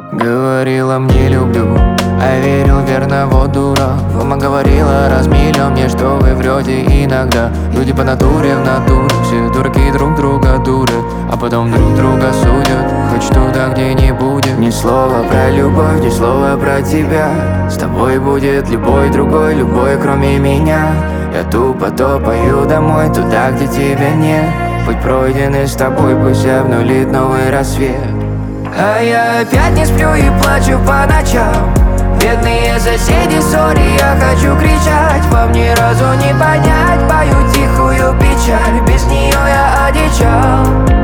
Говорила мне люблю, а верил верно, вот дура. Мама говорила раз миллион мне, что вы врете иногда. Люди по натуре в натуре, все дураки друг друга дуры, а потом друг друга судят, хоть что-то где не будет. Ни слова про любовь, ни слова про тебя. С тобой будет любой другой, любой кроме меня. Я тупо топаю домой, туда, где тебя нет. Путь пройденный с тобой, пусть обнулит новый рассвет. А я опять не сплю и плачу по ночам. Бедные соседи, сори, я хочу кричать. Вам ни разу не понять мою тихую печаль. Без нее я одичал.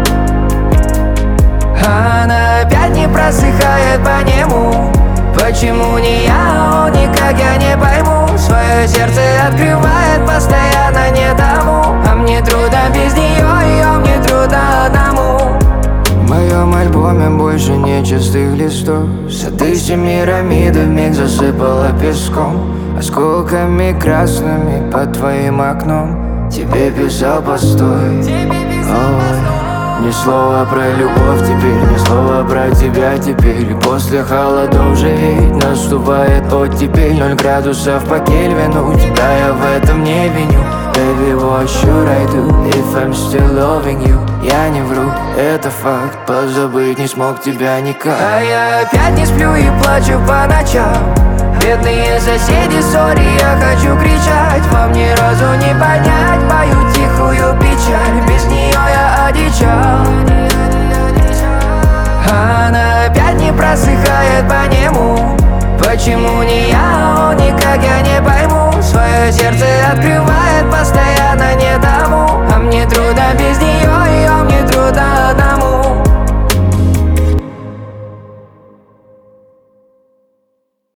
Она опять не просыхает по нему. Почему не я, он никак я не пойму. Свое сердце открывает постоянно не тому. А мне трудно без нее, ее мне трудно одному. В моем альбоме больше нет чистых листов. Сады Семирамиды вмиг засыпала песком, осколками красными под твоим окном. Тебе писал постой. Ой, ни слова про любовь теперь, ни слова про тебя теперь. И после холодов же ведь наступает оттепель. 0 градусов по Кельвину, тебя я в этом не виню. Baby, what should I do if I'm still loving you? Я не вру, это факт, позабыть не смог тебя никак. А я опять не сплю и плачу по ночам. Бедные соседи, сори, я хочу кричать. Вам ни разу не понять мою тихую печаль. Без нее я одичал. Она опять не просыхает по нему. Почему не я,